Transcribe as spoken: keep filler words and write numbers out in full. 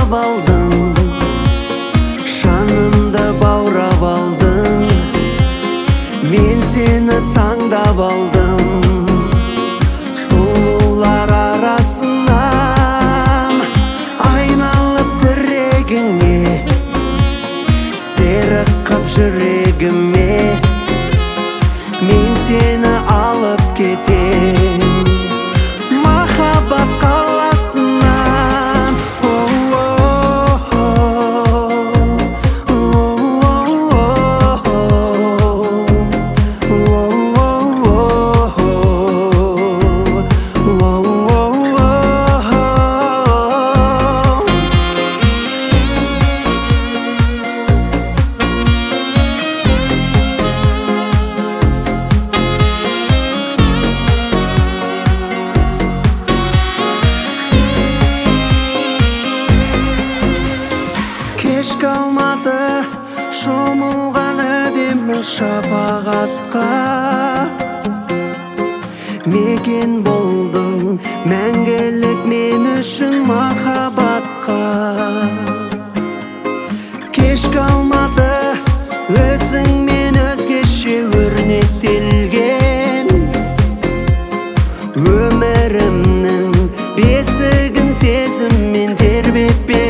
баурап алдың, жанымды баурап алдың. Мен сені таңдап алдым, сұлулар арасынан. Айналып тірегіңе, серік қып жүрегіме. Мен сені алып кетем махаббат қаласынан. Кеш қалмады шомылған әдемі шапағатқа. Мекен болдың мәңгілік мен үшін махаббатқа. Кеш қалмады өзіңмен өзгеше өрнектелген өмірімнің бесігін сезіммен тербеп